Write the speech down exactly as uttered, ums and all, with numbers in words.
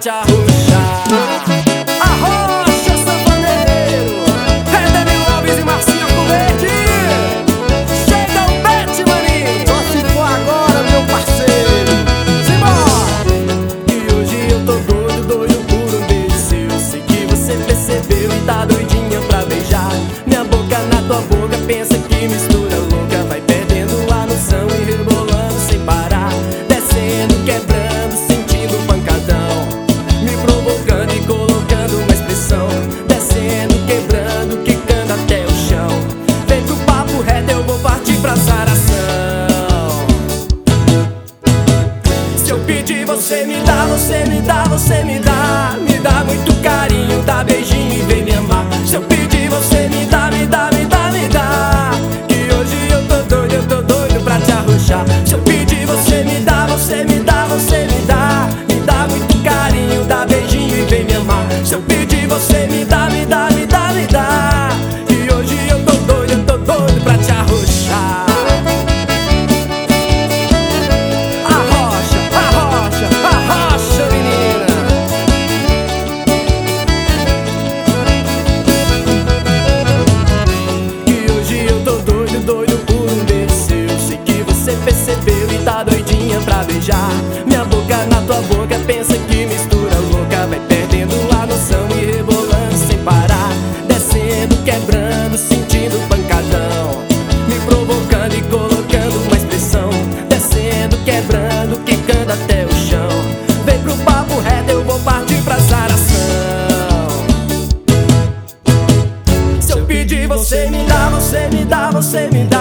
te arrochar. Arrocha, sanfoneiro, Redemir Alves e Marcinho Verde. Chega o Bet, maninho, só se for agora, meu parceiro. Simbora! E hoje eu tô doido, doido por um beijo seu. Sei que você percebeu e tá doidinha pra beijar. Minha boca na tua boca, pensa que mistura louca. Vai perdendo a noção e rebolando sem parar. Descendo, quebrando, sentindo um pancadão, me provocando e colocando uma expressão. Descendo, quebrando, quicando até o chão. Vem pro papo reto, eu vou partir pra saração. Se eu pedir, você me dá, você me dá, você me dá. Me dá muito carinho, dá beijinho e vem me amar. Se eu pedir, você me dá, me dá, me dá, me dá. Que hoje eu tô doido, eu tô doido pra te arrochar. Se eu pedir, você me dá, você me dá, você me dá. Me dá muito carinho, dá beijinho e vem me amar. Se eu pedir, você me dá, me dá, me dá, me dá. Que hoje eu tô doido, eu tô doido pra te arrochar. Arrocha, arrocha, arrocha, menina. Que hoje eu tô doido, doido por um beijo seu. Sei que você percebeu e tá doidinha pra beijar. Minha boca na tua boca, pensa que mistura louca. Vai perdendo a noção e rebolando sem parar. Descendo, quebrando, sentindo pancadão, me provocando e colocando uma expressão. Descendo, quebrando, quicando até o chão. Vem pro papo reto, eu vou partir pra saração. Se eu pedir, você me dá, você me dá, você me dá.